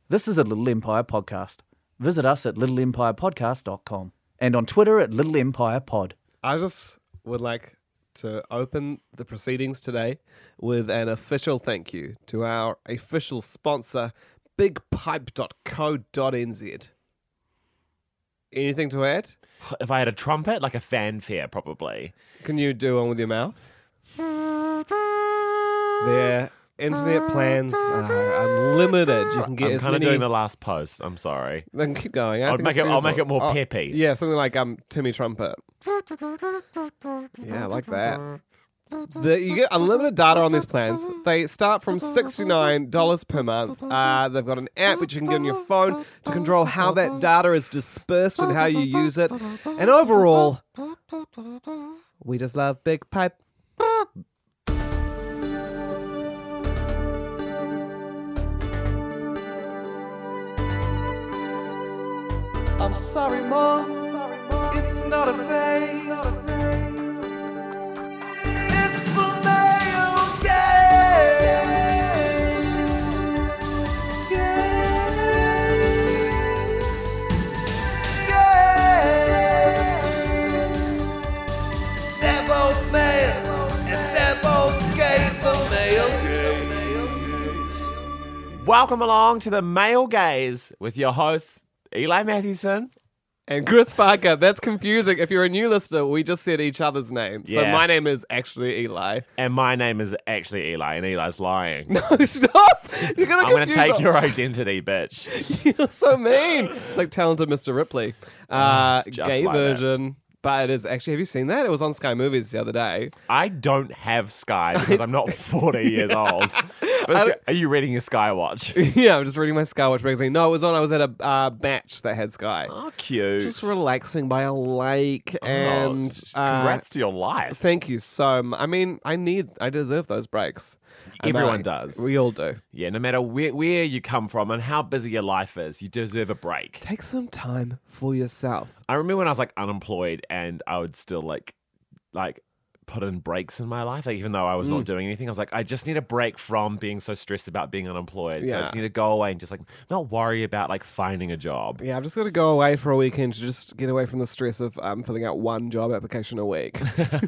This is a Little Empire podcast. Visit us at littleempirepodcast.com and on Twitter at Little Empire Pod. I just would like to open the proceedings today with an official thank you to our official sponsor, bigpipe.co.nz. Anything to add? If I had a trumpet, like a fanfare, probably. Can you do one with your mouth? Their internet plans are unlimited. You can get I'm as kind of many. doing the last post. I'm sorry. Then keep going. I'll make it more peppy. Yeah, something like Timmy Trumpet. Yeah, I like that. You get unlimited data on these plans. They start from $69 per month. They've got an app which you can get on your phone to control how that data is dispersed and how you use it. And overall, we just love Big Pipe. I'm sorry, Mom. It's not a phase. It's the male They're both male, and they're both gay, the male gaze. Welcome along to the Male Gaze with your hosts, Eli Mathewson. And Chris Parker. That's confusing. If you're a new listener, we just said each other's names. So Yeah. my name is actually Eli. And my name is actually Eli, and Eli's lying. No, stop! You're gonna I'm going to confuse take us. your identity, bitch. You're so mean. It's like talented Mr. Ripley. It's just Gay like version. But it is actually, have you seen that? It was on Sky Movies the other day. I don't have Sky because I'm not 40 years old. But are you reading your Sky Watch? Yeah, I'm just reading my Skywatch magazine. No, it was on. I was at a match that had Sky. Oh, cute. Just relaxing by a lake, and congrats to your life. thank you so much. I mean, I deserve those breaks. And Everyone does. We all do. Yeah, no matter where you come from and how busy your life is, you deserve a break. Take some time for yourself. I remember when I was like unemployed and I would still like put in breaks in my life, like even though I was not doing anything. I was like, I just need a break from being so stressed about being unemployed. So I Yeah. just need to go away and just like not worry about like finding a job. Yeah, I'm just going to go away for a weekend to just get away from the stress of filling out one job application a week.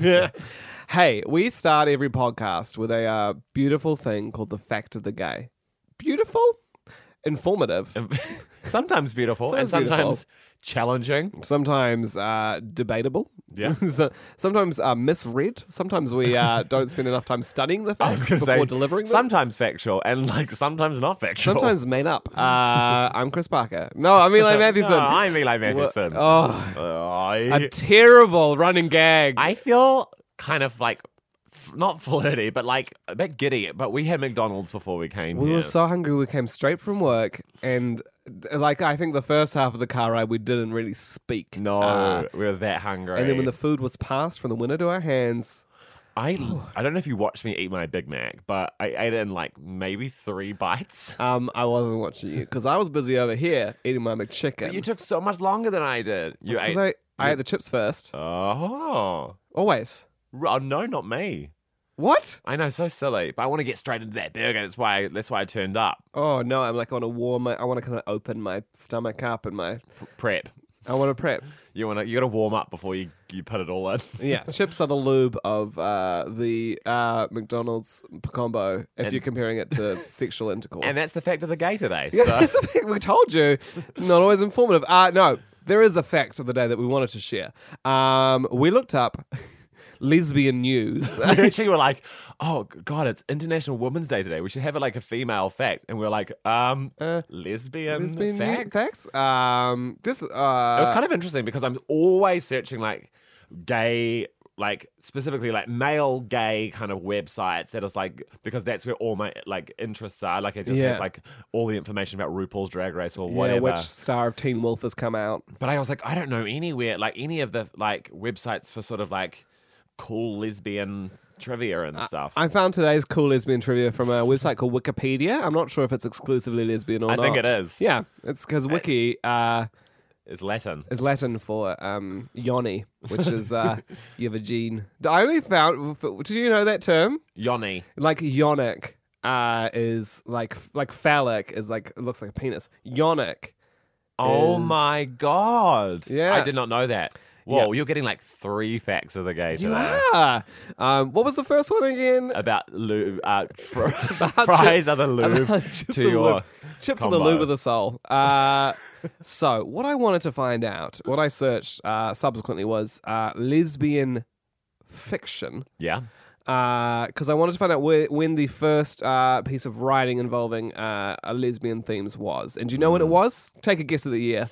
Hey, we start every podcast with a beautiful thing called the fact of the gay. Beautiful? Informative. Sometimes beautiful and Sometimes sometimes challenging. Sometimes debatable. Yeah. Sometimes misread. Sometimes we don't spend enough time studying the I was facts gonna before say, delivering them. sometimes factual and like sometimes not factual. Sometimes made up. I'm Chris Parker. No, I'm Eli Mathewson. No, I'm Eli Mathewson. Oh, I a terrible running gag. feel kind of like not flirty, but like a bit giddy. But we had McDonald's before we came We here. were so hungry. We came straight from work, and like I think the first half of the car ride, we didn't really speak. No, we were that hungry. And then when the food was passed from the window to our hands, I don't know if you watched me eat my Big Mac, but I ate it in like maybe 3 bites. I wasn't watching you because I was busy over here eating my McChicken. You took so much longer than I did. You because ate. I ate the chips first. Oh. Always. Oh, no, not me. What? I know, so silly. But I want to get straight into that burger. That's why I turned up. Oh no! I'm like I want to warm I want to kind of open my stomach up and Prep. I want to prep. You gotta warm up before you put it all in. Yeah, chips are the lube of the McDonald's combo. If you're comparing it to sexual intercourse, And that's the fact of the gay today. yeah, So. that's the thing we told you. Not always informative. No, there is a fact of the day that we wanted to share. We looked up lesbian news. We actually were like, oh God, it's International Women's Day today. We should have it like a female fact. And we are like, lesbian facts? This It was kind of interesting because I'm always searching like gay, like specifically like male gay kind of websites that is like, because that's where all my like interests are. Like it just Yeah. has like all the information about RuPaul's Drag Race or yeah, whatever. which star of Teen Wolf has come out? But I was like, I don't know anywhere, like any of the like websites for sort of like cool lesbian trivia and stuff. I found today's cool lesbian trivia from a website called Wikipedia. I'm not sure if it's exclusively lesbian or I not. think it is. Yeah, it's because Wiki It's Latin. is Latin for yoni, which is your vagine. I only found. Did you know that term? Yoni. Like yonic. is like phallic is like, it looks like a penis. Yonic. Oh is- my God. Yeah. I did not know that. Whoa, Yeah. you're getting like 3 facts of the gay You today. are. What was the first one again? About lube, About fries are the lube about chips to are the your lube. Chips are combo. the lube of the soul. So what I wanted to find out, what I searched subsequently was lesbian fiction. Yeah. Because I wanted to find out when the first piece of writing involving a lesbian themes was. And do you know when it was? Take a guess of the year.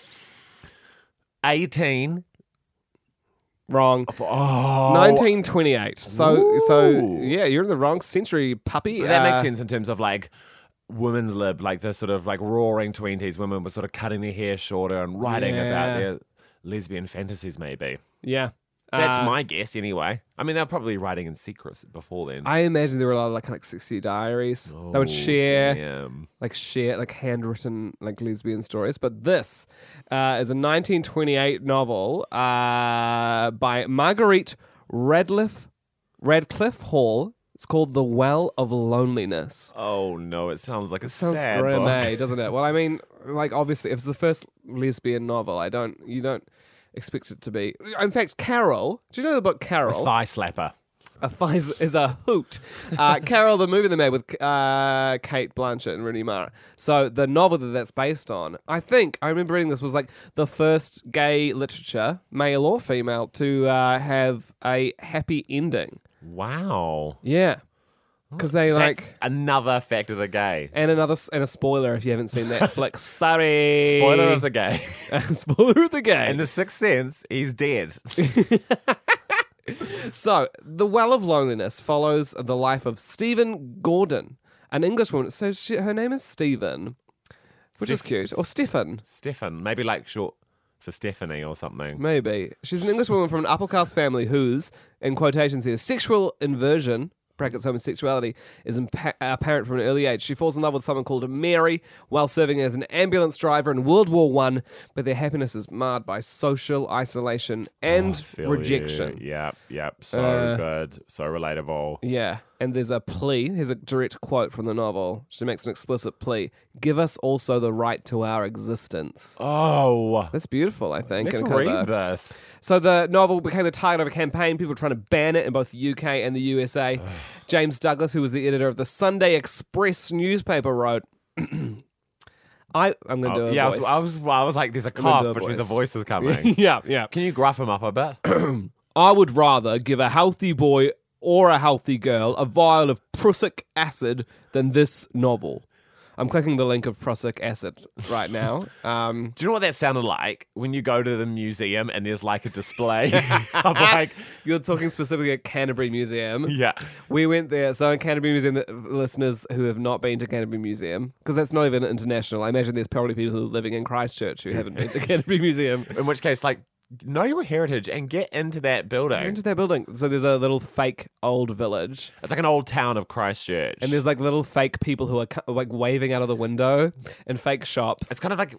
18. Wrong. Oh. 1928. So Ooh. yeah, you're in the wrong century, puppy. That makes sense in terms of like women's lib, like the sort of like roaring 20s. Women were sort of cutting their hair shorter and writing Yeah. about their lesbian fantasies, maybe. Yeah. That's my guess anyway. I mean, they're probably writing in secret before then. I imagine there were a lot of like 60 diaries. They would Oh, share damn. like handwritten like lesbian stories. But this is a 1928 novel by Marguerite Radcliffe Hall. It's called The Well of Loneliness. Oh no, it sounds like a Sounds sad grim, book. eh, doesn't it? Well, I mean, like obviously, if it's the first lesbian novel, you don't expect it to be. In fact, Carol. Do you know the book Carol? Thigh slapper. A thigh is a hoot. Carol, the movie they made with Kate Blanchett and Rooney Mara. So the novel that's based on, I remember reading this, was like the first gay literature, male or female, to have a happy ending. Wow. Yeah, because they That's like. another fact of the gay. And a spoiler if you haven't seen Netflix. Sorry. Spoiler of the gay. Spoiler of the game. In The Sixth Sense, he's dead. So, The Well of Loneliness follows the life of Stephen Gordon, an English woman. So her name is Stephen, which is Steph- cute. Or Stefan, Stefan, maybe like short for Stephanie or something. maybe. She's an English woman from an upper caste family whose, in quotations here, sexual inversion, brackets homosexuality, is apparent from an early age. She falls in love with someone called Mary while serving as an ambulance driver in World War I, but their happiness is marred by social isolation and Feel rejection. you. Yep. So good. So relatable. Yeah, and there's a plea. Here's a direct quote from the novel. She makes an explicit plea. Give us also the right to our existence. Oh. That's beautiful, I think. Let's and kind of read a- this. So the novel became the target of a campaign. People were trying to ban it in both the UK and the USA. James Douglas, who was the editor of the Sunday Express newspaper, wrote, I'm going to do a Yeah, voice. I was like, there's a I'm gonna do cough, a which means a voice. voice is coming. yeah. Can you gruff him up a bit? I would rather give a healthy boy or a healthy girl a vial of prussic acid than this novel. I'm clicking the link of prussic acid right now. Do you know what that sounded like when you go to the museum and there's like a display of like, You're talking specifically at Canterbury Museum. yeah. We went there. So in Canterbury Museum, the listeners who have not been to Canterbury Museum, because that's not even international, I imagine there's probably people who are living in Christchurch who haven't been to Canterbury Museum. In which case, like, know your heritage and get into that building. Into that building. So there's a little fake old village. It's like an old town of Christchurch. And there's like little fake people who are like waving out of the window and fake shops. It's kind of like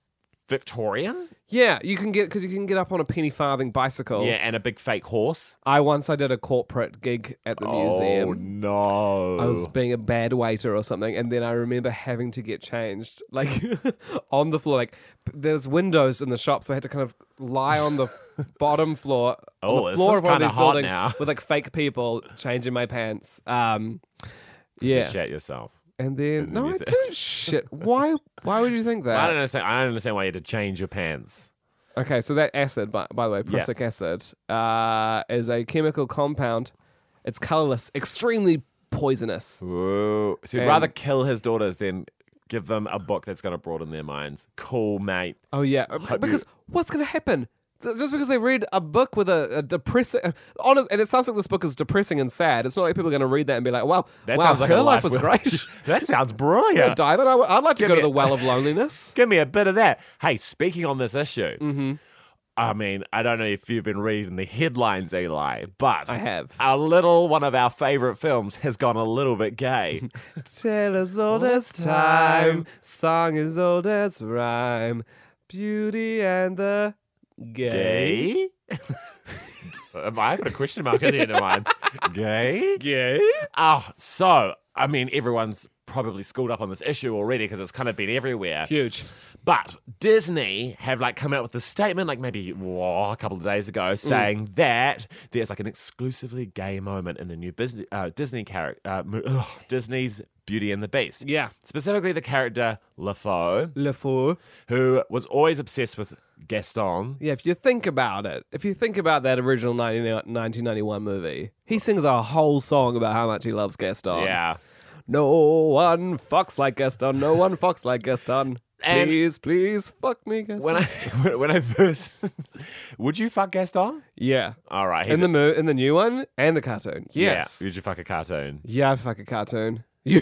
Victorian. Yeah, you can get up on a penny farthing bicycle. Yeah, and a big fake horse. I did a corporate gig at the Oh, museum. no. I was being a bad waiter or something, and then I remember having to get changed, like on the floor. Like there's windows in the shop, so I had to kind of lie on the bottom floor, Oh, on the this floor is of one of kinda these hot buildings now. with like fake people changing my pants. Yeah, Shat yourself. and then no, I music. don't shit. Why would you think that? I don't understand why you had to change your pants. Okay, so that acid, by the way, prussic acid, is a chemical compound. It's colorless, extremely poisonous. Ooh. So you'd And- rather kill his daughters than give them a book that's going to broaden their minds. Cool, mate. Oh yeah, because what's going to happen? Just because they read a book with a depressing, honest, and it sounds like this book is depressing and sad. It's not like people are going to read that and be like, "Wow, That wow, sounds like her a life was well- great." That sounds brilliant. Diamond, I'd like to Give go to me the a- well of loneliness. Give me a bit of that. Hey, speaking on this issue, I mean, I don't know if you've been reading the headlines, Eli, but I have. one of our favorite films has gone a little bit gay. Tale as old as time, song as old as rhyme, Beauty and the Gay. Gay? I got a question mark at the end of mine. Gay? Gay? Oh, so I mean, everyone's probably schooled up on this issue already because it's kind of been everywhere. Huge. But Disney have like come out with a statement like maybe a couple of days ago saying that there's like an exclusively gay moment in the new Disney character, Disney's Beauty and the Beast. Yeah. Specifically the character LeFou. who was always obsessed with Gaston. Yeah, if you think about it, if you think about that original 1991 movie, he sings a whole song about how much he loves Gaston. Yeah. No one fucks like Gaston. No one fucks like Gaston. And- Please, please fuck me, Gaston. When I first would you fuck Gaston? Yeah. All right. In the in the new one and the cartoon. Yes. Yeah. Would you fuck a cartoon? Yeah, I'd fuck a cartoon. You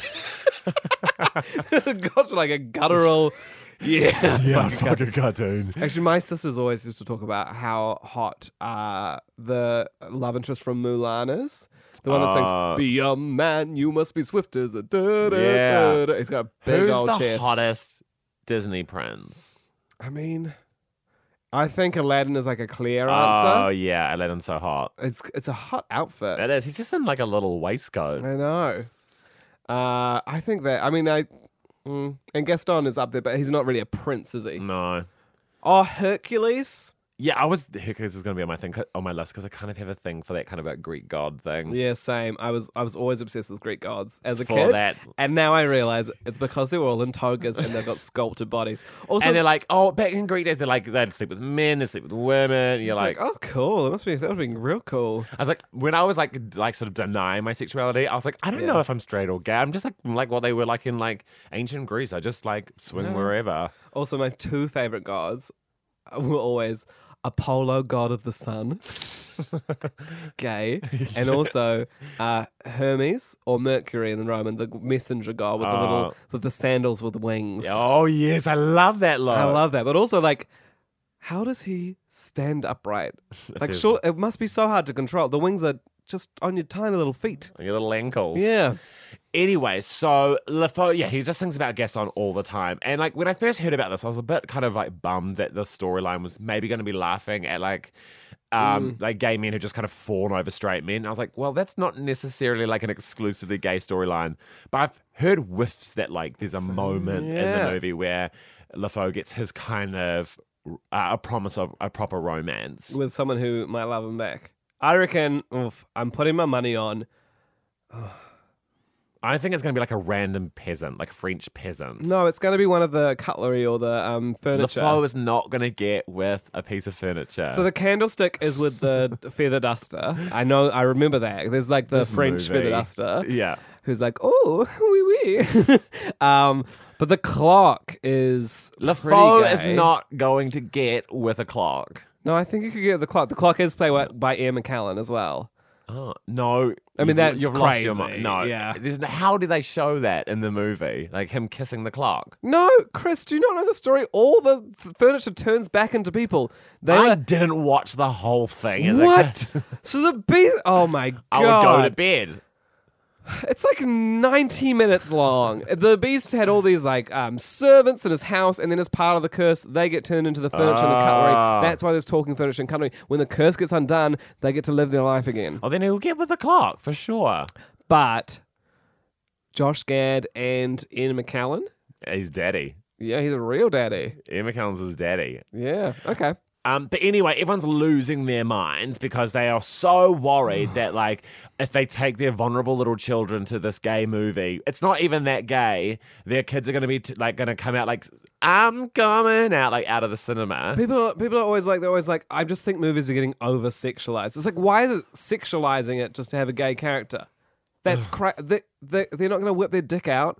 got like a guttural. Yeah. Yeah, I'd fuck a cartoon. Actually, my sisters always used to talk about how hot the love interest from Mulan is. The one that sings, "Be a man, you must be swift as a da da Yeah. da." He's got a big Who's old the chest. hottest Disney prince? I mean, I think Aladdin is like a clear Oh answer. yeah, Aladdin's so hot. It's a hot outfit. It is. He's just in like a little waistcoat. I know. I think that. I mean, and Gaston is up there, but he's not really a prince, is he? No. Oh, Hercules. Yeah, Hercules is going to be on my thing on my list because I kind of have a thing for that kind of like Greek god thing. Yeah, same. I was always obsessed with Greek gods as a For kid, that. and now I realize it's because they were all in togas and they've got sculpted bodies. Also, And they're like, oh, back in Greek days, they'd sleep with men, they'd sleep with women. You're it's like, oh, cool. That must be real cool. I was like, when I was like sort of denying my sexuality, I was like, I don't know if I'm straight or gay. I'm just like what they were like in like ancient Greece. I just like swing wherever. Also, my two favorite gods were always Apollo, god of the sun, gay, and also Hermes or Mercury in the Roman, the messenger god with the little with the sandals with wings. Oh yes, I love that look. I love that, but also like, how does he stand upright? Like, feels- sure, it must be so hard to control. The wings are just on your tiny little feet. your little ankles. Yeah. Anyway, so LeFou, yeah, he just sings about Gaston all the time. And like when I first heard about this, I was a bit kind of like bummed that the storyline was maybe going to be laughing at like gay men who just kind of fawn over straight men. I was like, well, that's not necessarily like an exclusively gay storyline. But I've heard whiffs that like there's a moment in the movie where LeFou gets his kind of a promise of a proper romance. With someone who might love him back. I reckon, I'm putting my money on. I think it's going to be like a random peasant, like a French peasant. No, it's going to be one of the cutlery or the furniture. LeFou is not going to get with a piece of furniture. So the candlestick is with the feather duster. I remember that. There's like the This French movie. feather duster. Yeah. Who's like, oh, oui, oui. But the clock is LeFou pretty is gay. not going to get with a clock. No, I think you could get the clock. The clock is played by Ian McKellen as well. Oh, no. I mean, that's you've lost your crazy. mind. No. Yeah. How do they show that in the movie? Like him kissing the clock? No, Chris, do you not know the story? All the furniture turns back into people. They I were didn't watch the whole thing. as a what? kid. So the beast. Oh my god! I would go to bed. It's like 90 minutes long. The beast had all these like servants in his house, and then as part of the curse, they get turned into the furniture and the cutlery. That's why there's talking furniture and cutlery. When the curse gets undone, they get to live their life again. Oh, then he'll get with the clock for sure. But Josh Gad and Ian McKellen, He's daddy. yeah, he's a real daddy. Ian McKellen's his daddy. Yeah, okay. But anyway, everyone's losing their minds because they are so worried that, like, if they take their vulnerable little children to this gay movie, it's not even that gay. Their kids are going to be going to come out like, I'm coming out, like, out of the cinema. People are always like, I just think movies are getting over sexualized. It's like, why is it sexualizing it just to have a gay character? That's they're not going to whip their dick out.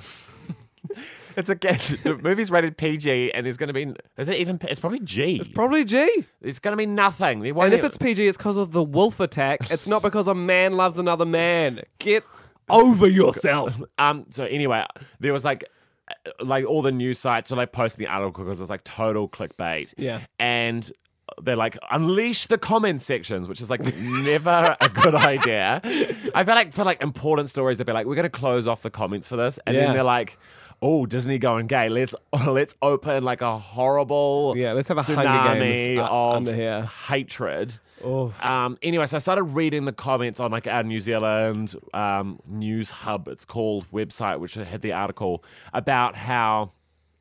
It's a the movie's rated PG, and there's going to be. Is it even? It's probably G. It's probably G. It's going to be nothing. They won't And if even- it's PG, it's because of the wolf attack. It's not because a man loves another man. Get over yourself. So anyway, there was like all the news sites were like posting the article because it's like total clickbait. Yeah. And they're like, unleash the comment sections, which is like never a good idea. I feel like for like important stories, they'd be like, we're going to close off the comments for this. And Yeah. then they're like, Oh, Disney going gay. Let's open like a horrible Yeah, let's have a Hunger tsunami Games of under here. hatred. Oh. Anyway, so I started reading the comments on like our New Zealand news hub, it's called, website, which had the article about how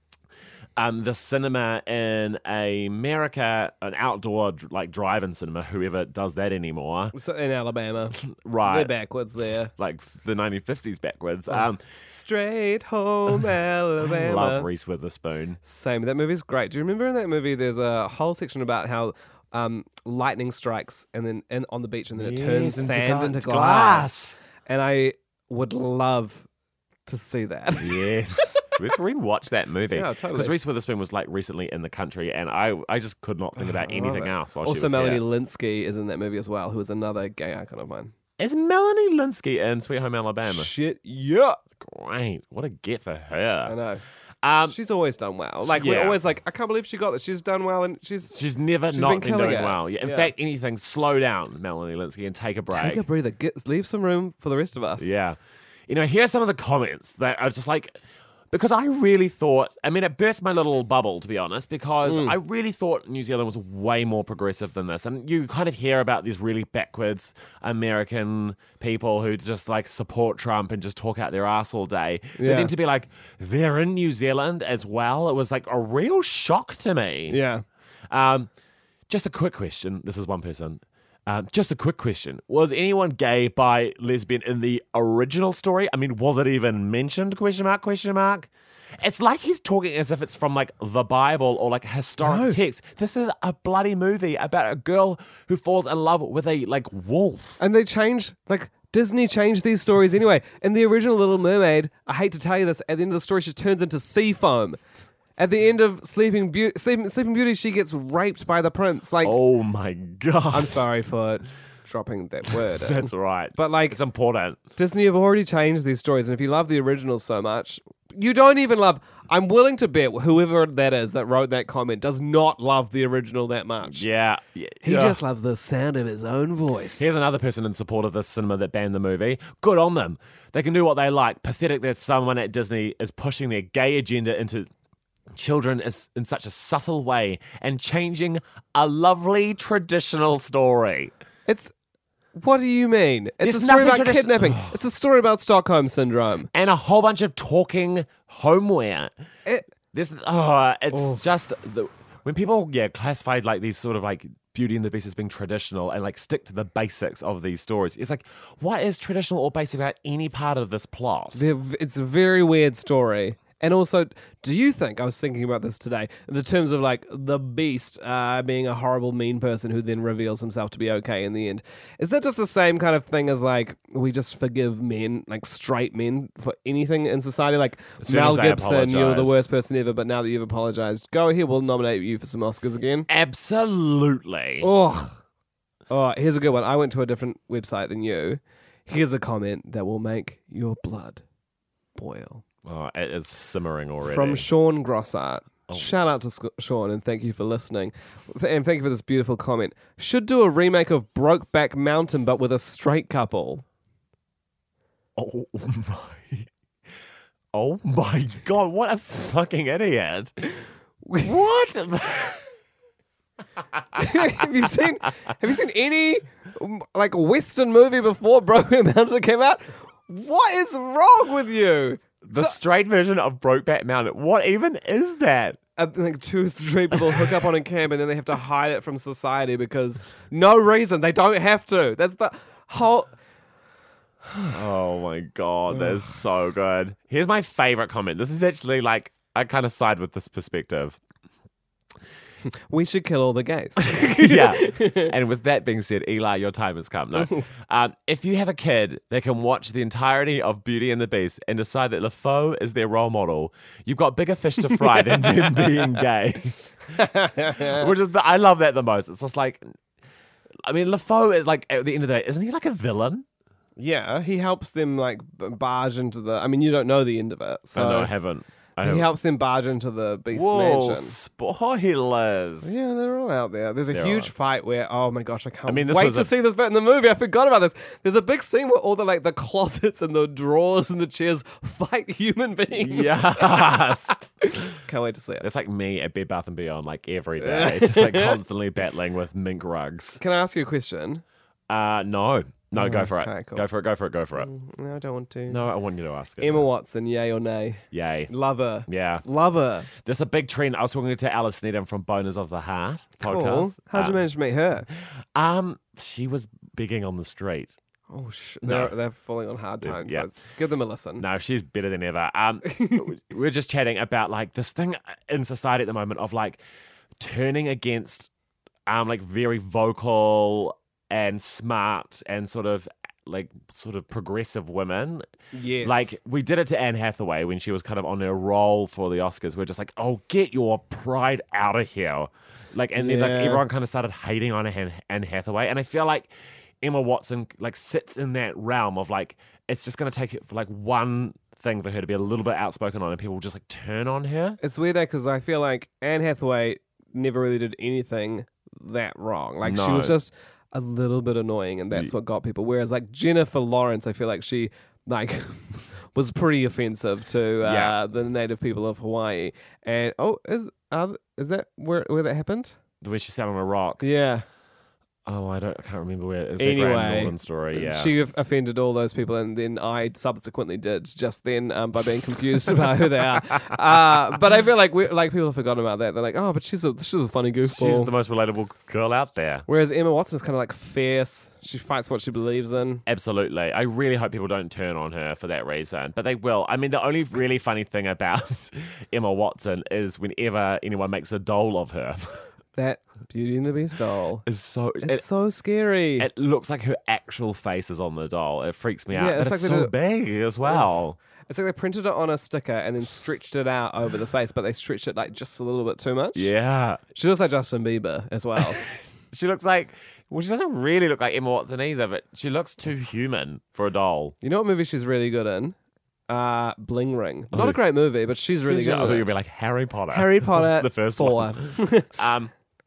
the cinema in America, an outdoor like drive-in cinema, whoever does that anymore, So in Alabama. right? They're backwards there. Like the 1950s backwards. Straight home, Alabama. Love Reese Witherspoon. Same. That movie's great. Do you remember in that movie there's a whole section about how lightning strikes and then on the beach and then it turns Yes, sand into glass. glass. And I would love to see that. Yes. Let's rewatch that movie. Yeah, totally. Because Reese Witherspoon was like recently in the country, and I just could not think about anything else while she Also, was Melanie here. Linsky is in that movie as well, who is another gay icon of mine. Is Melanie Linsky in Sweet Home Alabama? Shit, yeah. Great. What a get for I her. know. She's always done well. Like, we're Yeah. always like, I can't believe she got this. She's done well, and She's never She's not been been killing doing it. well. Yeah. In Yeah. fact, anything, slow down, Melanie Linsky, and take a break. Take a breather. Leave some room for the rest of us. Yeah. You know, here's some of the comments that are just like, because I really thought, I mean, it burst my little bubble, to be honest, because I really thought New Zealand was way more progressive than this. And you kind of hear about these really backwards American people who just like support Trump and just talk out their ass all day. But Yeah. then to be like, they're in New Zealand as well, it was like a real shock to me. Yeah. Just a quick question. This is one person. Just a quick question. Was anyone gay, bi, lesbian in the original story? I mean, was it even mentioned? Question mark? It's like he's talking as if it's from like the Bible or like a historic text. This is a bloody movie about a girl who falls in love with a like wolf. And they changed, like, Disney changed these stories anyway. In the original Little Mermaid, I hate to tell you this, at the end of the story, she turns into sea foam. At the end of Sleeping Beauty, she gets raped by the prince. Like, Oh my god! I'm sorry for dropping that word. That's right. But, like, it's important. Disney have already changed these stories, and if you love the original so much, you don't even love. I'm willing to bet whoever that is that wrote that comment does not love the original that much. Yeah. He just loves the sound of his own voice. Here's another person in support of this cinema that banned the movie. Good on them. They can do what they like. Pathetic that someone at Disney is pushing their gay agenda into children is in such a subtle way and changing a lovely traditional story. What do you mean? It's There's a story nothing about kidnapping. It's a story about Stockholm Syndrome. And a whole bunch of talking homeware. It's just when people classified like these sort of like Beauty and the Beast as being traditional and like stick to the basics of these stories. It's like, what is traditional or basic about any part of this plot? It's a very weird story. And also, do you think, I was thinking about this today, in the terms of like the Beast being a horrible, mean person who then reveals himself to be okay in the end, is that just the same kind of thing as like we just forgive men, like straight men, for anything in society? Like soon Mel as they Gibson, you're the apologise. worst person ever, but now that you've apologized, go ahead, we'll nominate you for some Oscars again. Absolutely. Oh, here's a good one. I went to a different website than you. Here's a comment that will make your blood boil. Oh, it is simmering already. From Sean Grossart. Shout out to Sean and thank you for listening. And thank you for this beautiful comment. Should do a remake of Brokeback Mountain but with a straight couple. Oh my god, what a fucking idiot. What? Have you seen any like Western movie before Brokeback Mountain came out? What is wrong with you? The straight version of Brokeback Mountain. What even is that? Like two straight people hook up on a camp and then they have to hide it from society because no reason. They don't have to. That's the whole... Oh my god, that's so good. Here's my favorite comment. This is actually like, I kind of side with this perspective. We should kill all the gays. Yeah. And with that being said, Eli, your time has come. No. If you have a kid that can watch the entirety of Beauty and the Beast and decide that LeFou is their role model, you've got bigger fish to fry than them being gay. Which is, I love that the most. It's just like, I mean, LeFou is like, at the end of the day, isn't he like a villain? Yeah, he helps them like barge into the... I mean, you don't know the end of it. So Oh, no, I haven't. He helps them barge into the Beast Whoa, mansion. spoilers. Yeah, they're all out there. There's a There huge are. fight where, oh my gosh, I can't mean, this wait was to a- see this bit in the movie. I forgot about this. There's a big scene where all the the closets and the drawers and the chairs fight human beings. Yes. Can't wait to see it. It's like me at Bed Bath & Beyond, like every day. Just like constantly battling with mink rugs. Can I ask you a question? No. No, go for it. okay, cool. Go for it, go for it, go for it. No, I don't want to. No, I want you to ask it. Emma Watson, yay or nay? Yay. Love her. Yeah. Love her. There's a big trend. I was talking to Alice Needham from Boners of the Heart Cool. podcast. How'd you manage to meet her? She was begging on the street. Oh, No. they're falling on hard times. Yeah. Let's give them a listen. No, she's better than ever. We're just chatting about like this thing in society at the moment of like turning against like very vocal and smart and sort of progressive women. Yes. Like we did it to Anne Hathaway when she was kind of on her roll for the Oscars. We're just like, oh, get your pride out of here. Like, and then like Yeah. everyone kind of started hating on Anne Hathaway. And I feel like Emma Watson like sits in that realm of like, it's just going to take it for like one thing for her to be a little bit outspoken on and people will just like turn on her. It's weird because I feel like Anne Hathaway never really did anything that wrong. Like she No. was just a little bit annoying, and that's what got people. Whereas like Jennifer Lawrence, I feel like she like was pretty offensive to Yeah. the native people of Hawaii. And is that where that happened? The way she sat on a rock. Yeah. Oh, I can't remember where. It's the Anyway, Graham Norton story. Yeah. She offended all those people, and then I subsequently did just then by being confused about who they are. But I feel like people have forgotten about that. They're like, oh, but she's a funny goofball. She's the most relatable girl out there. Whereas Emma Watson is kind of like fierce. She fights what she believes in. Absolutely. I really hope people don't turn on her for that reason, but they will. I mean, the only really funny thing about Emma Watson is whenever anyone makes a doll of her, That Beauty and the Beast doll. is so It's so scary. it looks like her actual face is on the doll. It freaks me out. Yeah, But it's it's like they so do- big as well. It's like they printed it on a sticker and then stretched it out over the face, but they stretched it like just a little bit too much. Yeah. She looks like Justin Bieber as well. She looks like, well, she doesn't really look like Emma Watson either, but she looks too human for a doll. You know what movie she's really good in? Bling Ring. Not a great movie, but she's really good I in thought it. you'd be like Harry Potter. Harry Potter the first 4. one.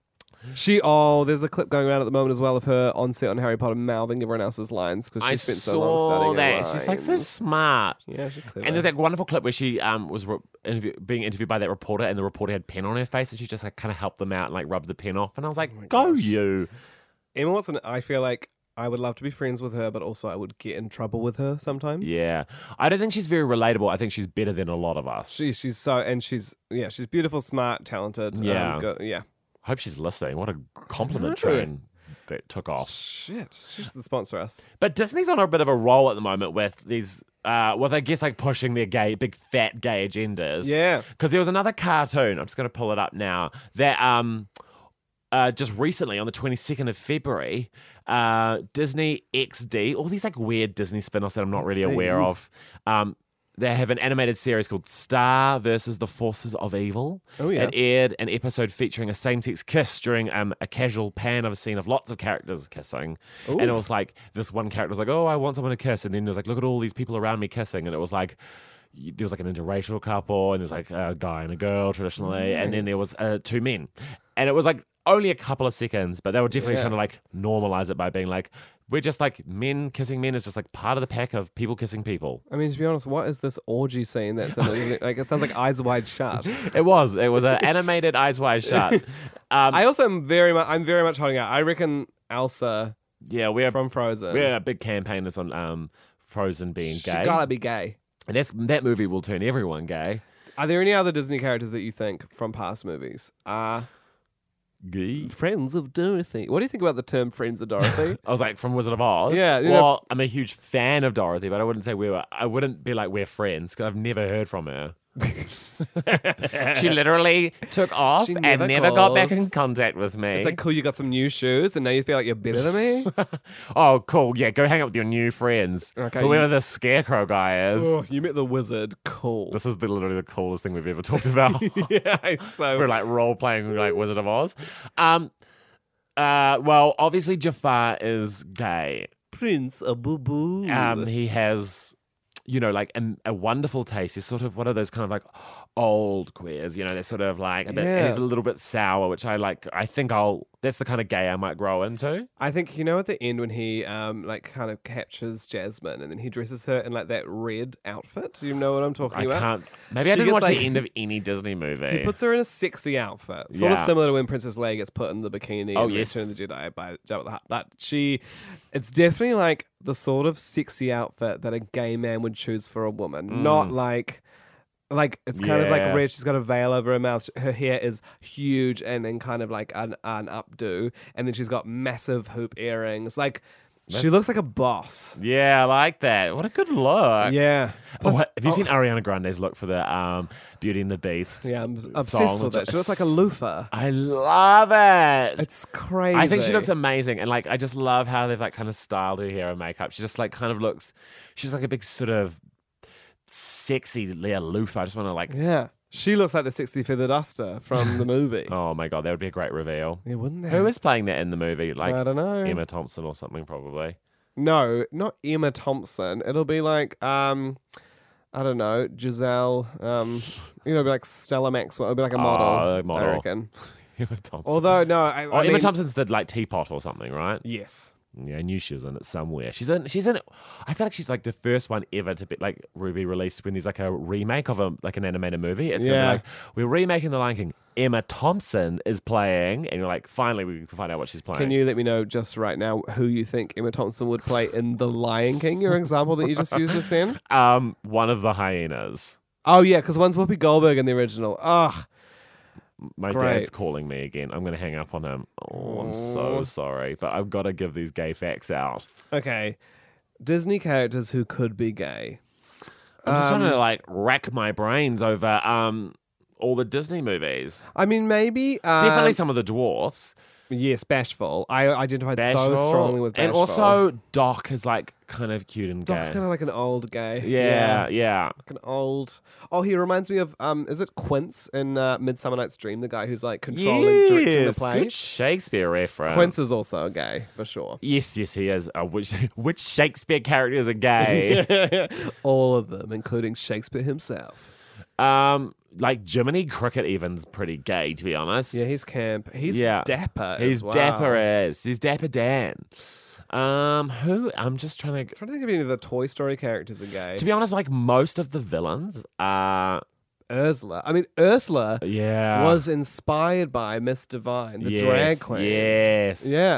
There's a clip going around at the moment as well of her on set on Harry Potter mouthing everyone else's lines because she I spent so long studying saw her that. She's like so lines. smart. Yeah, she's clever. And there's that wonderful clip where she was being interviewed by that reporter, and the reporter had pen on her face, and she just like kind of helped them out and like rubbed the pen off. And I was like, "Go you!" Emma Watson, I feel like I would love to be friends with her, but also I would get in trouble with her sometimes. Yeah, I don't think she's very relatable. I think she's better than a lot of us. She's beautiful, smart, talented. Yeah. Good, yeah. Hope she's listening. What a compliment know. train that took off. Shit, she should sponsor us. But Disney's on a bit of a roll at the moment with these, with I guess like pushing their big fat gay agendas. Yeah. Because there was another cartoon. I'm just going to pull it up now. That just recently on the 22nd of February, Disney XD, all these like weird Disney spin-offs that I'm not really XD. aware of. They have an animated series called Star versus the Forces of Evil. Oh, yeah. It aired an episode featuring a same-sex kiss during a casual pan of a scene of lots of characters kissing. Oof. And it was like, this one character was like, oh, I want someone to kiss. And then there was like, look at all these people around me kissing. And it was like, there was like an interracial couple, and there's like a guy and a girl traditionally. And then there was two men. And it was like only a couple of seconds, but they were definitely Yeah. trying to like normalize it by being like, we're just like men kissing men is just like part of the pack of people kissing people. I mean, to be honest, what is this orgy scene that's in it? Like, it sounds like Eyes Wide Shut. It was an animated Eyes Wide Shut. I also am very much holding out. I reckon Elsa Yeah, we're from Frozen. a big campaigners on Frozen being She gay. gotta be gay. And that movie will turn everyone gay. Are there any other Disney characters that you think from past movies? Gay. Friends of Dorothy. What do you think about the term Friends of Dorothy? I was like, from Wizard of Oz. Yeah, you Well, know- I'm a huge fan of Dorothy, but I wouldn't say I wouldn't be like we're friends because I've never heard from her. She literally took off She and never never got back calls. in contact with me. It's like, cool, you got some new shoes and now you feel like you're better than me? Oh, cool. Yeah, go hang out with your new friends. Okay, Whoever the scarecrow guy is. Oh, you met the wizard. Cool. This is literally the coolest thing we've ever talked about. yeah, so We're like role playing like Wizard of Oz. Well, obviously Jafar is gay. Prince Abubu. He has, like a wonderful taste. He's sort of one of those kind of like old queers, you know, they're sort of like a bit, Yeah. and he's a little bit sour, which I like. I think that's the kind of gay I might grow into. I think, you know, at the end when he like kind of captures Jasmine and then he dresses her in like that red outfit. Do you know what I'm talking I about? can't. Maybe I She didn't gets, watch like- the end of any Disney movie. He puts her in a sexy outfit, sort of Yeah. similar to when Princess Leia gets put in the bikini Oh, in yes. Return of the Jedi by Jabba the Hutt. But it's definitely like the sort of sexy outfit that a gay man would choose for a woman, not like it's kind of like Yeah. red. She's got a veil over her mouth. Her hair is huge and kind of like an updo, and then she's got massive hoop earrings. Like she looks like a boss. Yeah, I like that. What a good look. Yeah. Oh, have you seen Ariana Grande's look for the Beauty and the Beast? Yeah, I'm song? obsessed with it. She looks like a loofah. I love it. It's crazy. I think she looks amazing, and like I just love how they've like kind of styled her hair and makeup. She just like kind of looks. She's like a big sort of sexy Leah loofah. I just want to like. Yeah. She looks like the sexy feather duster from the movie. Oh my god, that would be a great reveal. Yeah, wouldn't that? Who is playing that in the movie? Like I don't know. Emma Thompson or something, probably. No, not Emma Thompson. It'll be like I don't know, Giselle. It'll be like Stella Maxwell. It'll be like a model. Oh, a model. I reckon. Emma Thompson. Although no, I Emma mean, Thompson's the like teapot or something, right? yes. Yeah, I knew she was in it somewhere. She's in. I feel like she's like the first one ever to be like released when there's like a remake of an animated movie. It's gonna Yeah. be like we're remaking The Lion King. Emma Thompson is playing, and you're like, finally we can find out what she's playing. Can you let me know just right now who you think Emma Thompson would play in The Lion King? Your example that you just used just then. One of the hyenas. Oh yeah, because one's Whoopi Goldberg in the original. Ugh. My Great. dad's calling me again. I'm gonna hang up on him. Oh, I'm so sorry, but I've got to give these gay facts out. Okay. Disney characters who could be gay. I'm just trying to like rack my brains over all the Disney movies. I mean, maybe Definitely some of the dwarfs. yes, Bashful. I identified Bashful. so strongly with Bashful. And also Doc is like kind of cute and gay. Doc's kind of like an old gay. yeah. Like an old. Oh, he reminds me of is it Quince in Midsummer Night's Dream? The guy who's like controlling, directing the play. Good Shakespeare reference. Quince is also a gay for sure. Yes, he is. Which Shakespeare characters are gay? All of them, including Shakespeare himself. Like Jiminy Cricket even's pretty gay, to be honest. Yeah, he's camp. He's Yeah. dapper. He's as well. dapper. He's Dapper Dan. Who? I'm just trying to. I'm trying to think of any of the Toy Story characters are gay. To be honest, like most of the villains are. Ursula. I mean, Ursula Yeah. was inspired by Miss Divine, the Yes, drag queen. Yes. Yeah.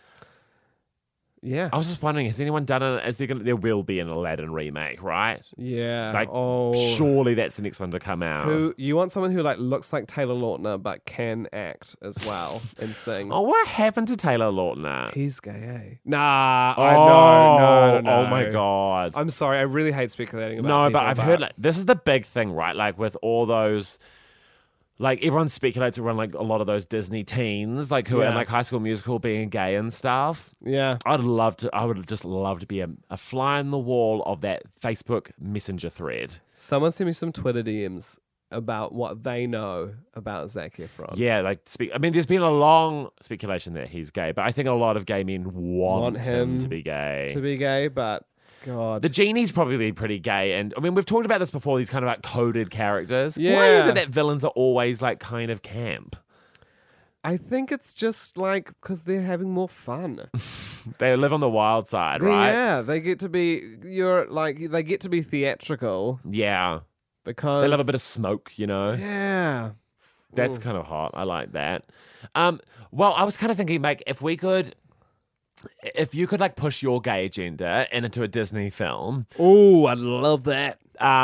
Yeah. I was just wondering, has anyone done it? There will be an Aladdin remake, right? Yeah. Like, oh. surely that's the next one to come out. Who you want someone who like looks like Taylor Lautner but can act as well and sing. Oh, what happened to Taylor Lautner? He's gay, eh? Nah, I no. Oh my god. I'm sorry, I really hate speculating about No, people, but I've heard like this is the big thing, right? Like with all those, like everyone speculates around like a lot of those Disney teens, like who are in Yeah. like High School Musical being gay and stuff. Yeah. I would just love to be a fly in the wall of that Facebook Messenger thread. Someone sent me some Twitter DMs about what they know about Zac Efron. Yeah, like I mean, there's been a long speculation that he's gay, but I think a lot of gay men want him to be gay. To be gay, but God. The genie's probably pretty gay, and I mean we've talked about this before. These kind of like coded characters. Why is Yeah. it that villains are always like kind of camp? I think it's just like because they're having more fun. They live on the wild side, right? Yeah, they get to be they get to be theatrical Yeah, because they love a bit of smoke, you know. Yeah. That's kind of hot. I like that. Well, I was kind of thinking, like, if you could like push your gay agenda into a Disney film, Oh, I'd love that.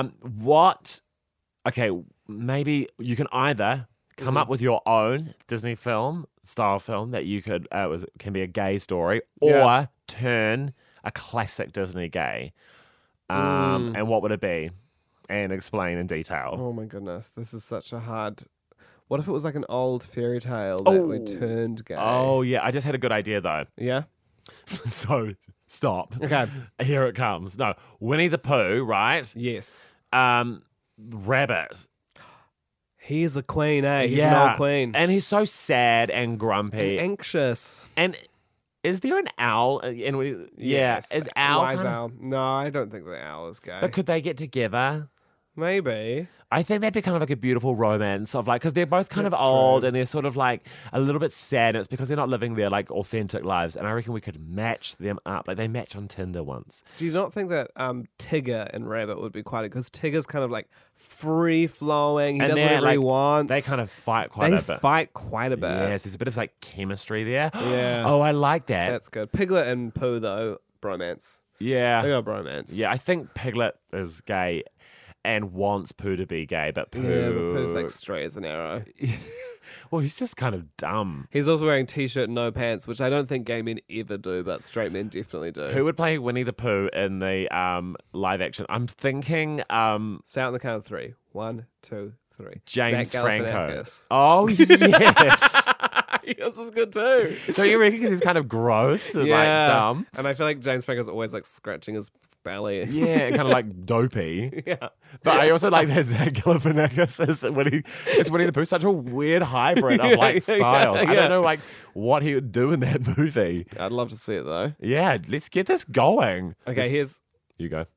okay, maybe you can either come up with your own Disney style film that you could can be a gay story, or Yeah. turn a classic Disney gay. And what would it be? And explain in detail. Oh my goodness, this is such a hard. What if it was like an old fairy tale that we turned gay? Oh yeah, I just had a good idea though. Yeah. So stop. Okay. Here it comes. No, Winnie the Pooh, right? Yes. Rabbit. He's a queen, eh? He's an old queen. And he's so sad and grumpy. Anxious. And is there an owl? Is Yes. owl? Wise kind of- owl. No, I don't think the owl is gay. But could they get together? Maybe. I think that'd be kind of like a beautiful romance of like, because they're both kind of That's old true. and they're sort of like a little bit sad. And it's because they're not living their like authentic lives. And I reckon we could match them up. Like they match on Tinder once. Do you not think that Tigger and Rabbit would be quite a... Because Tigger's kind of like free-flowing. He And does they're, whatever he like, wants. They kind of fight quite They a bit. fight quite a bit. Yes, there's a bit of like chemistry there. Yeah. Oh, I like that. That's good. Piglet and Pooh, though, bromance. Yeah. They got bromance. Yeah, I think Piglet is gay and wants Pooh to be gay, but Pooh... Yeah, but Pooh's like straight as an arrow. well, he's just kind of dumb. He's also wearing t-shirt and no pants, which I don't think gay men ever do, but straight men definitely do. Who would play Winnie the Pooh in the live action? I'm thinking Say out on the count of 3. 1, 2, 3. James Zach Franco. Galifianakis. Oh, yes. This is good too. So you reckon because he's kind of gross and like dumb? And I feel like James Franco's always like scratching his belly. Yeah, kind of like dopey. Yeah. But I also like that Zach Galifianakis is Winnie the Pooh, such a weird hybrid of like Yeah, styles. I yeah. don't know like what he would do in that movie. I'd love to see it though. Yeah, let's get this going. Okay, here's You go.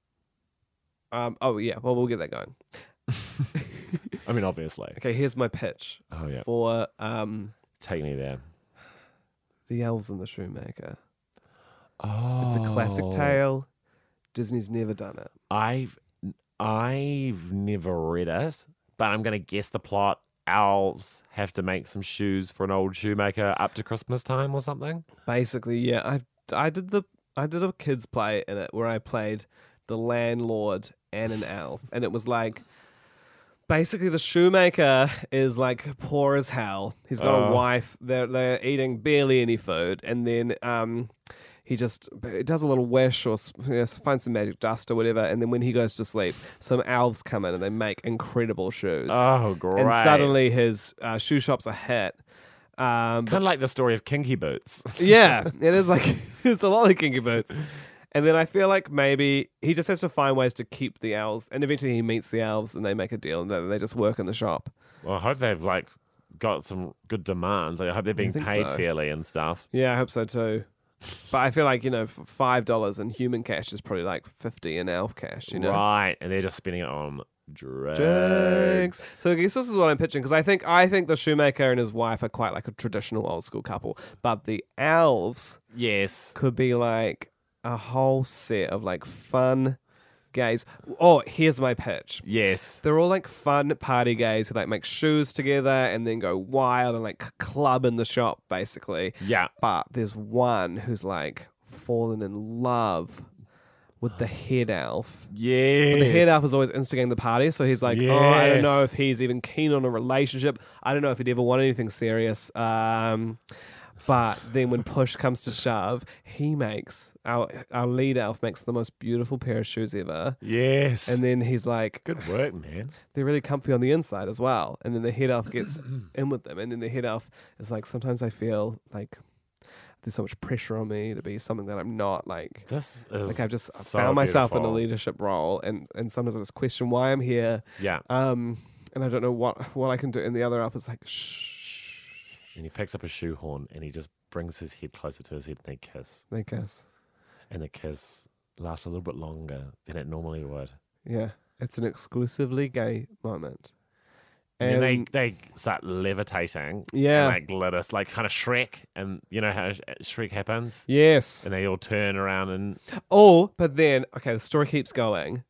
oh yeah, well we'll get that going. I mean, obviously. Okay, here's my pitch Oh yeah. for Take me there. The Elves and the Shoemaker. Oh. It's a classic tale. Disney's never done it. I've never read it, but I'm gonna guess the plot. Owls have to make some shoes for an old shoemaker up to Christmas time or something. Basically, yeah. I did a kids play in it where I played the landlord and an elf, and it was like basically the shoemaker is like poor as hell. He's got a wife. They're eating barely any food, and then he just does a little wish or finds some magic dust or whatever, and then when he goes to sleep, some elves come in and they make incredible shoes. Oh, great! And suddenly his shoe shop's a hit. Kind of like the story of Kinky Boots. Yeah, it is like it's a lot like Kinky Boots. And then I feel like maybe he just has to find ways to keep the elves, and eventually he meets the elves and they make a deal and then they just work in the shop. Well, I hope they've like got some good demands. I hope they're being think paid so. fairly and stuff. Yeah, I hope so too. But I feel like, for $5 in human cash is probably like $50 in elf cash, Right, and they're just spending it on drugs. Drugs. So I guess this is what I'm pitching, because I think the shoemaker and his wife are quite like a traditional old school couple, but the elves Yes. could be like a whole set of like fun gays. Oh, here's my pitch. Yes. They're all like fun party gays who like make shoes together and then go wild and like club in the shop basically. Yeah. But there's one who's like fallen in love with the head elf. Yes. The head elf is always instigating the party, so he's like, oh, I don't Yes. know if he's even keen on a relationship. I don't know if he'd ever want anything serious. But then when push comes to shove, he makes our lead elf makes the most beautiful pair of shoes ever. Yes. And then he's like, good work, man. they're really comfy on the inside as well. And then the head elf gets in with them. And then the head elf is like, sometimes I feel like there's so much pressure on me to be something that I'm not. Like This is I've just so found myself in a beautiful. leadership role. And sometimes I just question why I'm here. Yeah. And I don't know what I can do. And the other elf is like, shh. And he picks up a shoehorn and he just brings his head closer to his head and they kiss. They kiss. And the kiss lasts a little bit longer than it normally would. Yeah. It's an exclusively gay moment. And then they start levitating. Yeah. And like glitter, like kind of Shrek. And you know how Shrek happens? Yes. And they all turn around and Oh, but then, okay, the story keeps going.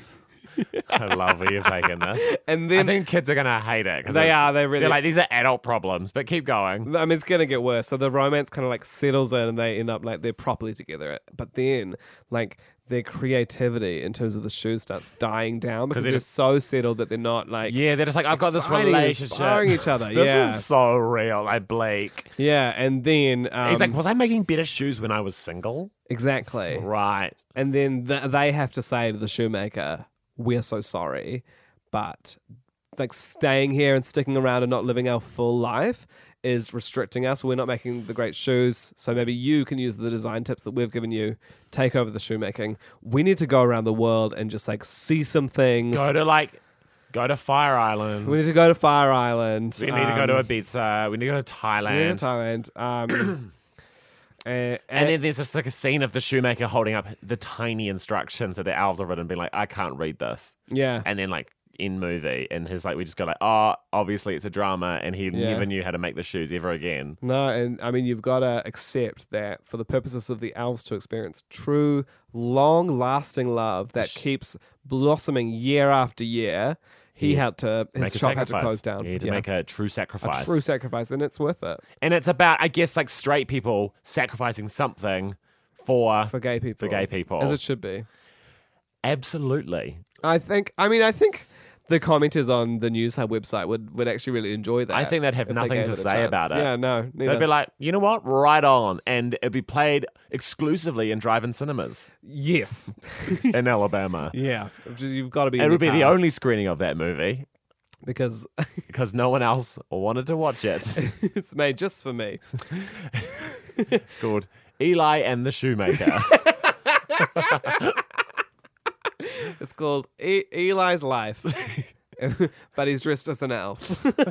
I love where you've taken this. And I then, think kids are going to hate it. 'Cause They it's- are, they really- They're like, these are adult problems, but keep going. I mean, it's going to get worse. So the romance kind of like settles in and they end up like they're properly together. But then, like, their creativity in terms of the shoes starts dying down because they're they're just- so settled that they're not like Yeah, they're just like, I've got this exciting and relationship. inspiring each other. This yeah. is so real, like Blake. Yeah. And then, He's like, was I making better shoes when I was single? exactly. Right. And then they have to say to the shoemaker, we're so sorry, but like staying here and sticking around and not living our full life is restricting us. We're not making the great shoes. So maybe you can use the design tips that we've given you, take over the shoemaking. We need to go around the world and just like see some things. Go to Fire Island. We need to go to Fire Island. We need to go to Ibiza. We need to go to Thailand. We need to Thailand. And then there's just like a scene of the shoemaker holding up the tiny instructions that the elves have written, being like, I can't read this. yeah. And then like end movie, and his like we just go like, oh, obviously it's a drama, and he never knew how to make the shoes ever again. No, and I mean, you've got to accept that for the purposes of the elves to experience true, long-lasting love that keeps blossoming year after year, his shop had to close down. He had to make a true sacrifice. A true sacrifice, and it's worth it. And it's about, I guess, like straight people sacrificing something for gay people. For gay people. As it should be. Absolutely. I think the commenters on the News Hub website would actually really enjoy that. I think they'd have if they nothing gave to it a say chance. about it. Yeah, no, neither. They'd be like, you know what? Right on. And it'd be played exclusively in drive-in cinemas yes. in Alabama. Yeah. You've got to be It would be the only screening of that movie because no one else wanted to watch it. it's made just for me. It's called Eli and the Shoemaker. It's called Eli's Life. But he's dressed as an elf.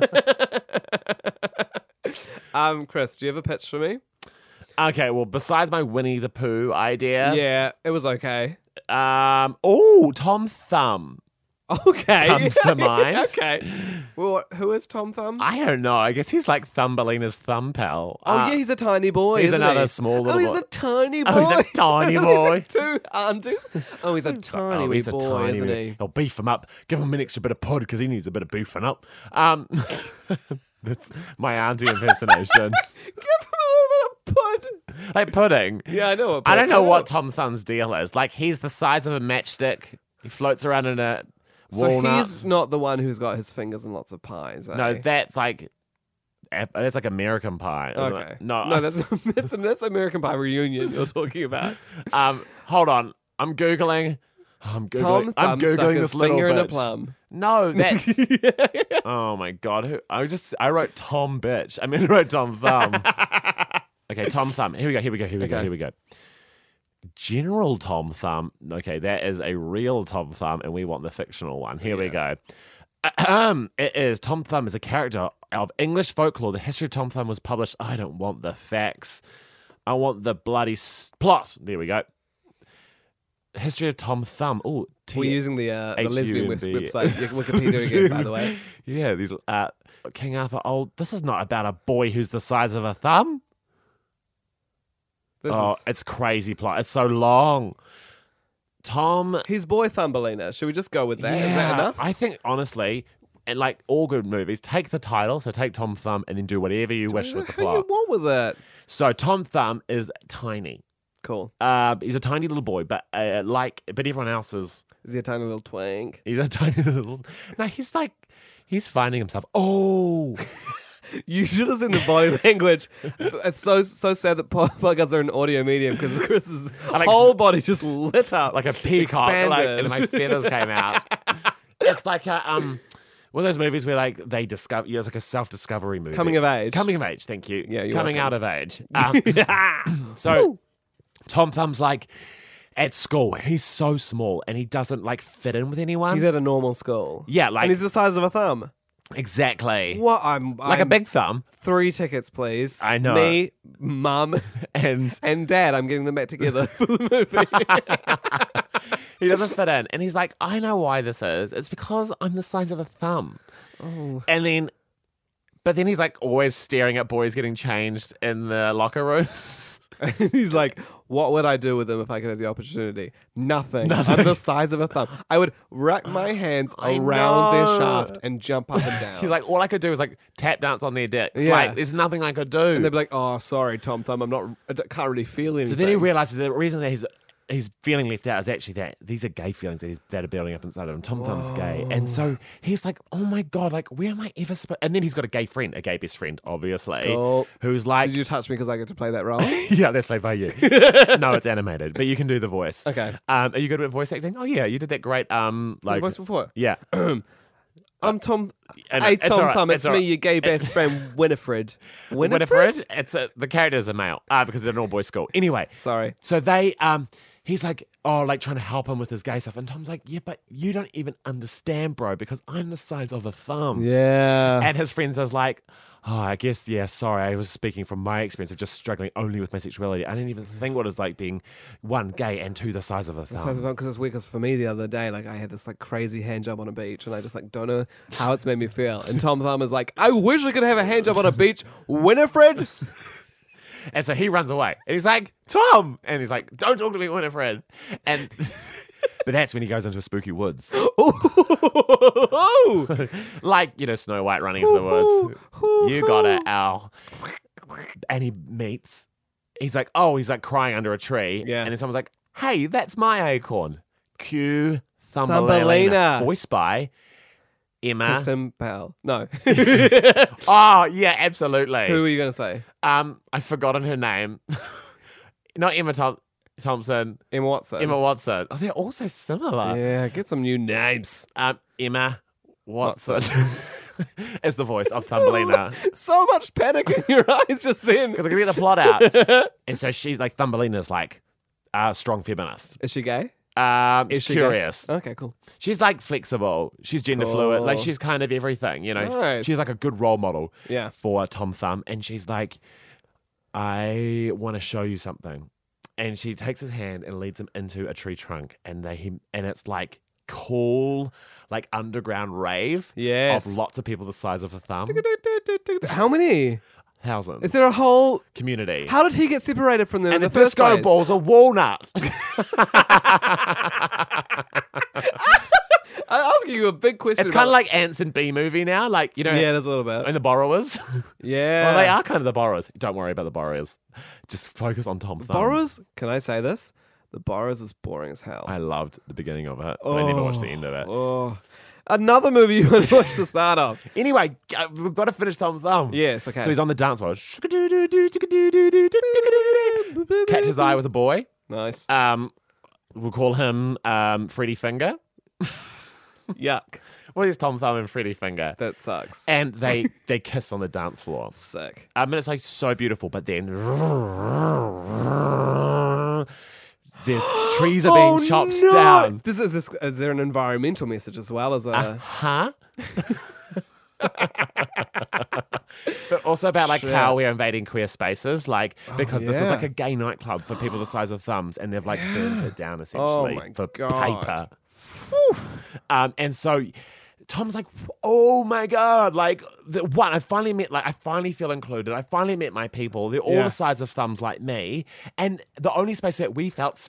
Chris, do you have a pitch for me? Okay, well, besides my Winnie the Pooh idea, Yeah, it was okay. Tom Thumb Okay. comes to mind. Okay. Well, who is Tom Thumb? I don't know. I guess he's like Thumbelina's thumb pal. Yeah, he's a tiny boy. he's isn't another he? small little Oh, he's boy. a tiny boy. Oh, he's a tiny He's boy. like two aunties. Oh, he's a tiny Oh, he's a boy, tiny isn't wee- he? He'll beef him up. Give him an extra bit of pud because he needs a bit of beefing up. That's my auntie impersonation. Give him a little bit of pud. Like pudding. Yeah, I know. What I don't know pud- what Tom Thumb's deal is. Like, he's the size of a matchstick. He floats around in a So walnut. he's not the one who's got his fingers in lots of pies. No, eh? that's like American Pie. Isn't Okay. it? No, that's American Pie Reunion you're talking about. hold on. I'm googling. I'm Tom I'm Thumb stuck googling his this little finger in a bitch. plum. No, that's. Oh my god! I wrote Tom bitch. I mean, I wrote Tom Thumb. Okay, Tom Thumb. Here we go. General Tom Thumb. Okay, that is a real Tom Thumb, and we want the fictional one. Here we go. It is Tom Thumb is a character of English folklore. The history of Tom Thumb was published. I don't want the facts. I want the bloody plot. There we go. History of Tom Thumb. Oh, We're using the lesbian HUMB. website, Wikipedia again, by the way. Yeah, these King Arthur. Oh, this is not about a boy who's the size of a thumb. It's crazy plot. It's so long. Tom. His boy Thumbelina. Should we just go with that? Is that enough? I think honestly, and like all good movies, take the title. So take Tom Thumb and then do whatever you wish with the How do you plot. want with it? So Tom Thumb is tiny. Cool. He's a tiny little boy, but everyone else is. Is he a tiny little twank? He's a tiny little. No, he's finding himself. Oh. You should have seen the body language. It's so sad that podcasts are an audio medium because Chris's whole body just lit up. Like a peacock, expanded. and my feathers came out. It's like one of those movies where like they discover. It's like a self-discovery movie. Coming of age. Coming of age. Thank you. Yeah, you're coming welcome. out of age. So Tom Thumb's like at school. He's so small and he doesn't like fit in with anyone. He's at a normal school. Yeah, like and he's the size of a thumb. exactly. What? I'm Like a big thumb. 3 tickets, please. I know. Me, Mum, and Dad. I'm getting them back together for the movie. He doesn't fit in. And he's like, I know why this is. It's because I'm the size of a thumb. Oh. But then he's like always staring at boys getting changed in the locker rooms. He's like, what would I do with them if I could have the opportunity? Nothing. I'm the size of a thumb. I would rack my hands around their know. shaft and jump up and down. He's like, all I could do is like tap dance on their dicks. Yeah. Like, there's nothing I could do. and they'd be like, oh, sorry, Tom Thumb. I can't really feel anything. So then he realizes the reason that he's feeling left out is actually that these are gay feelings that are building up inside of him. Tom Thumb's gay. And so he's like, oh my God, like, where am I ever supposed... And then he's got a gay best friend, obviously, Cool. who's like... Did you touch me because I get to play that role? Yeah, that's played by you. No, it's animated, but you can do the voice. Okay. Are you good at voice acting? Oh, yeah, you did that great... The voice before? Yeah. I'm Tom... And Hey, it's Tom all right, Thumb, it's it's all me, right. your gay best friend, Winifred. Winifred? The character is a male because they're an all-boys school. Anyway. Sorry. So he's like, oh, like trying to help him with his gay stuff. And Tom's like, yeah, but you don't even understand, bro, because I'm the size of a thumb. Yeah. And his friends is like, oh, I guess, yeah, sorry, I was speaking from my experience of just struggling only with my sexuality. I didn't even think what it's like being, one, gay, and two, the size of a thumb. Because it's weird, because for me the other day, like I had this like crazy hand job on a beach, and I just like don't know how it's made me feel. And Tom Thumb is like, I wish I could have a hand job on a beach, Winifred. And so he runs away. And he's like, Tom! And he's like, don't talk to me, Winifred. And but that's when he goes into a spooky woods. Like, Snow White running into the woods. You got it, Al. And he's like crying under a tree. Yeah. And then someone's like, hey, that's my acorn. Cue Thumbelina. Thumbelina. Voiced by Emma. Kristen Bell. No. Oh, yeah, absolutely. Who are you going to say? I've forgotten her name. Not Emma Thompson. Emma Watson. Emma Watson. Oh, they're all so similar. Yeah, get some new names. Emma Watson is the voice of Thumbelina. So much panic in your eyes just then. Because I can get the plot out. And so she's like, Thumbelina's like a strong feminist. Is she gay? Is she curious. Gay? Okay, cool. She's like flexible. She's gender fluid. Like she's kind of everything, Nice. She's like a good role model Yeah. for Tom Thumb. And she's like, I want to show you something. And she takes his hand and leads him into a tree trunk. And it's like cool, like underground rave Yes. of lots of people the size of a thumb. How many? Thousands. Is there a whole... Community. How did he get separated from them and in the the first disco place? ball's a walnut. I'm asking you a big question. It's kind of like Ants and Bee Movie now. Like, Yeah, there's a little bit. and the borrowers. Yeah. Well, they are kind of the borrowers. Don't worry about the borrowers. Just focus on Tom Thumb. Borrowers? Can I say this? The Borrowers is boring as hell. I loved the beginning of it. But I never watched the end of it. Oh. Another movie you want to watch the start of. Anyway, we've got to finish Tom Thumb. Yes, okay. So he's on the dance floor. Catch his eye with a boy. Nice. We'll call him Freddy Finger. Yuck. Well, he's Tom Thumb and Freddy Finger. That sucks. And they kiss on the dance floor. Sick. And it's like so beautiful, but then there's trees are being chopped down. Is there an environmental message as well as a... Huh? But also about like how we're invading queer spaces, like because this is yeah. like a gay nightclub for people the size of thumbs, and they've like burnt it down essentially my for God. paper. And so Tom's like, oh my God, like I finally feel included. I finally met my people. They're all Yeah. the size of thumbs like me. And the only space that we felt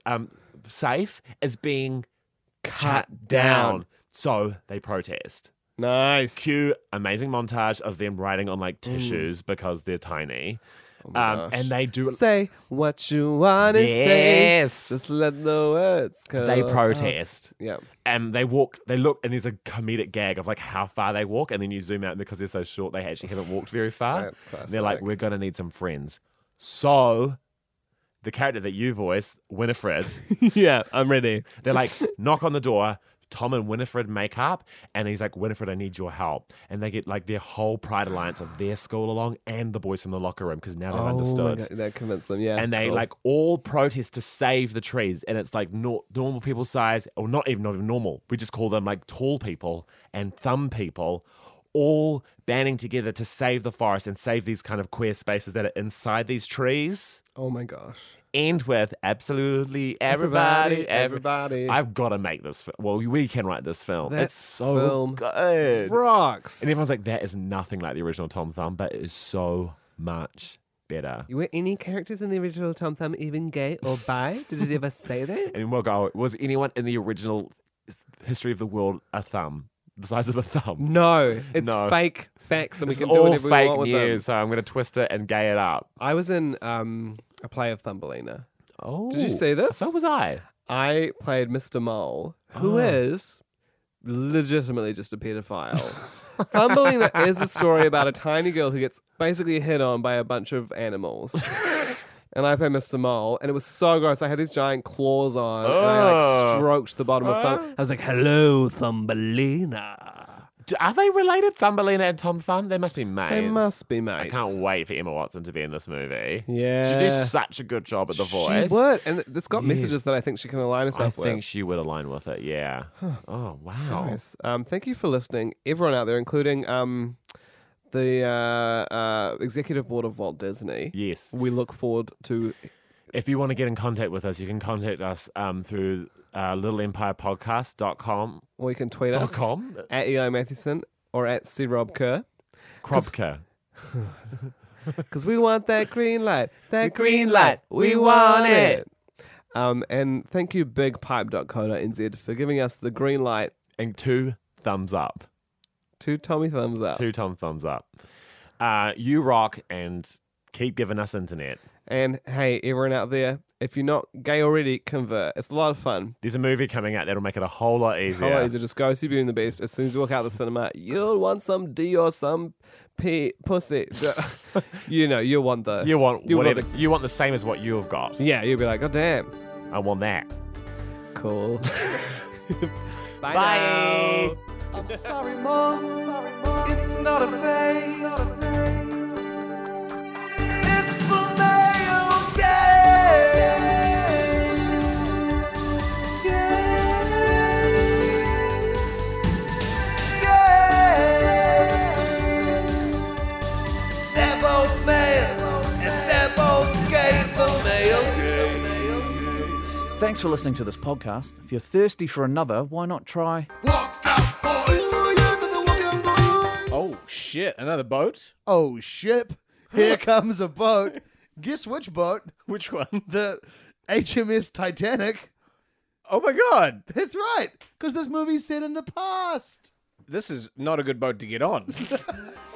safe is being cut down. So they protest. Nice. Cue amazing montage of them writing on like tissues because they're tiny. gosh. And they do Say what you want to say. Yes. Just let the words come. they protest. Yeah. And they look, and there's a comedic gag of like how far they walk, and then you zoom out, and because they're so short, they actually haven't walked very far. That's classic. They're like, we're gonna need some friends. So the character that you voice, Winifred, Yeah, I'm ready. they're like, knock on the door. Tom and Winifred make up, and he's like, Winifred, I need your help. And they get like their whole Pride Alliance of their school along and the boys from the locker room because now they've understood. God, that convinced them, yeah. And they Cool. like all protest to save the trees, and it's like normal people size, or not even normal. We just call them like tall people and thumb people, all banding together to save the forest and save these kind of queer spaces that are inside these trees. Oh my gosh. End with absolutely everybody. Everybody. I've got to make this. Well, we can write this film. That It's so film good. Rocks. And everyone's like, that is nothing like the original Tom Thumb, but it is so much better. Were any characters in the original Tom Thumb even gay or bi? Did it ever say that? And we'll go, was anyone in the original history of the world a thumb? The size of a thumb? No, it's No. fake facts, and This we is can do all whatever we fake want with news, them. so I'm going to twist it and gay it up. I was in a play of Thumbelina. Oh. Did you see this? So was I. I played Mr. Mole, who is legitimately just a pedophile. Thumbelina is a story about a tiny girl who gets basically hit on by a bunch of animals. And I played Mr. Mole, and it was so gross. I had these giant claws on, and I like stroked the bottom of Thumb. I was like, "Hello, Thumbelina." Are they related, Thumbelina and Tom Thumb? They must be mates. They must be I mates. can't wait for Emma Watson to be in this movie. Yeah. She does such a good job at the voice. She would. And it's got messages that I think she can align I herself with. think she would align with it, yeah. Oh, wow. Nice. Thank you for listening, everyone out there, including the executive board of Walt Disney. Yes. We look forward to. If you want to get in contact with us, you can contact us through littleempirepodcast.com. Or you can tweet us .com? at Eli Mathewson or at C. Rob Kerr. Kropka. Because we want that green light. That green light. We want it. And thank you, bigpipe.co.nz, for giving us the green light. And 2 thumbs up. 2 Tommy thumbs up. 2 Tom thumbs up. You rock and keep giving us internet. And hey, everyone out there, if you're not gay already, convert. It's a lot of fun. There's a movie coming out that'll make it a whole lot easier. How easy. Just go see Beauty and the Beast. As soon as you walk out the cinema, you'll want some D or some P pussy. You'll want the. You want you whatever. want You want the same as what you have got. Yeah, you'll be like, oh damn, I want that. cool. Bye. Bye. now. I'm sorry, Mom. It's not a phase. It's the male gaze. They're both male, and they're both gay. The male gaze. Thanks for listening to this podcast. If you're thirsty for another, why not try... Walk out, boys. Oh shit! Another boat? Oh, ship. Here comes a boat. Guess which boat? Which one? The HMS Titanic. Oh my god! That's right, because this movie's set in the past. This is not a good boat to get on.